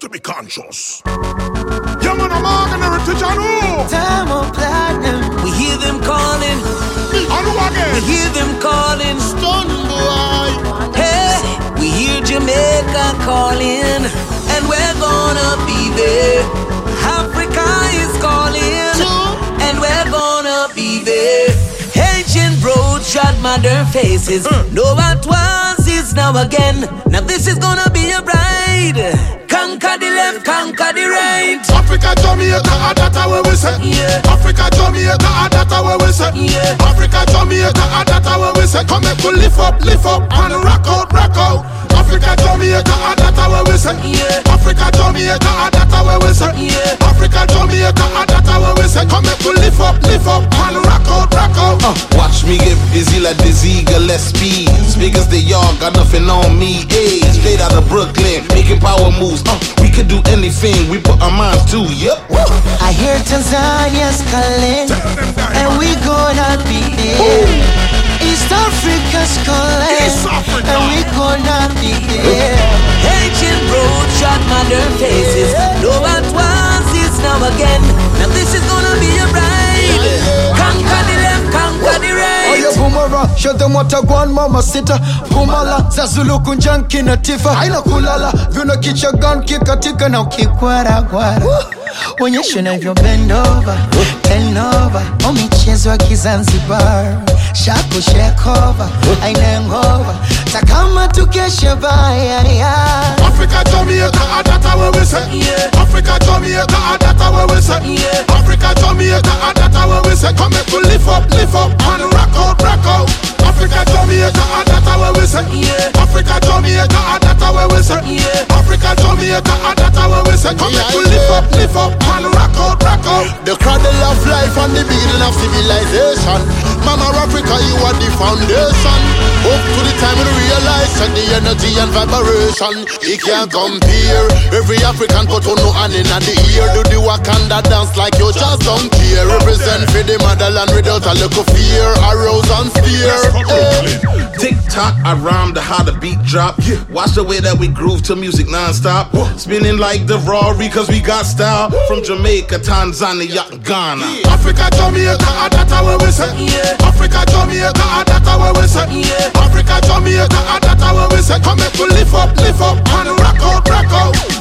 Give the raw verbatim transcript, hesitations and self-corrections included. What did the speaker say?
to be conscious. Yeah, man, I'm on the heritage, I know. Time of platinum. We hear them calling. I know again. We hear them calling. Stun boy. Hey, we hear Jamaica calling. And we're gonna be there. Africa is calling. And we're gonna be there. Ancient roads shot modern faces. Mm. No what was is now again. Now this is gonna be a bride. Conquer the left, conquer the right. Africa, Jamaica, ah, that's where we say. Yeah. Africa, Jamaica, ah, that's where we say. Yeah. Africa, Jamaica, ah, that's where we say. Come and lift up, lift up, and rock out, rock out. Africa, Jamaica, ah, that's where we say. Yeah. Africa, Jamaica, ah, that's where we say. Yeah. Africa, Jamaica, ah, that's where we say. Come and lift up, lift up, and rock out, rock out. Uh, watch me get busy like this eagle, let's speed. Big as they all got nothing on me. Hey, straight out of Brooklyn, making power moves. Uh, we can do anything, we put our minds to. Yep. I hear Tanzania's calling, and we gonna be there. East Africa's calling, East Africa. and we gonna be there. Ancient roads shot modern faces. No what was is now again. Now this is gonna be a ride. Conquer the left, conquer the right. Oh yeah, Bumara, show them what I want, mama sita. Bumala, Zazulu kunjanki na tifa. Haina kulala, vuna kicha gun kikatika na ukikwara kwara. Onyesha unavyo bend over, bend over. O michezo ya Kizanzibar, shaku shake over, aina ngova. Takama tukesha baya ya. Africa, Jamaica, ah, that's where we say. Yeah. Africa, Jamaica, ah, that's where we say. Yeah. Africa, Jamaica, ah, that's where we say. Come and lift up, lift up, and rock out, rock out. Africa, Jamaica, ah, that's where we say. Yeah. Africa, Jamaica, ah, that's where we say. Yeah. Africa, Jamaica, ah, that's where we say. Come and lift up, lift up, and rock out, rock out. The cradle of life and the beginning of civilization. Mama Africa, you are the foundation. Up to the time we realize that the energy and vibration, it can't compare. Every African put on no hand in the ear. Do the Wakanda dance like you just don't care. Represent for the motherland without a little fear. Arouse and steer. Tick tock, I rhyme to how the beat drop. Watch the way that we groove to music non-stop. Spinning like the Rari cause we got style. From Jamaica, Tanzania, Ghana. Africa, Jamaica, ah, that's where we say. Yeah. Africa, Jamaica, ah, that's where we say. Yeah. Africa, Jamaica, ah, that's where we say. Come and lift up, lift up, and rock out, rock out.